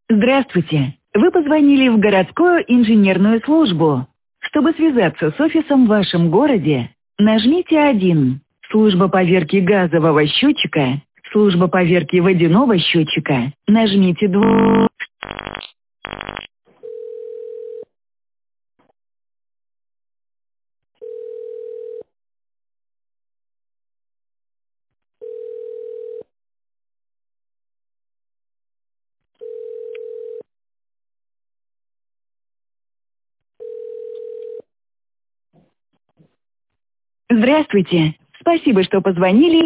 Здравствуйте. Вы позвонили в городскую инженерную службу. Чтобы связаться с офисом в вашем городе, нажмите 1. Служба поверки газового счетчика, служба поверки водяного счетчика, нажмите 2. Здравствуйте. Спасибо, что позвонили.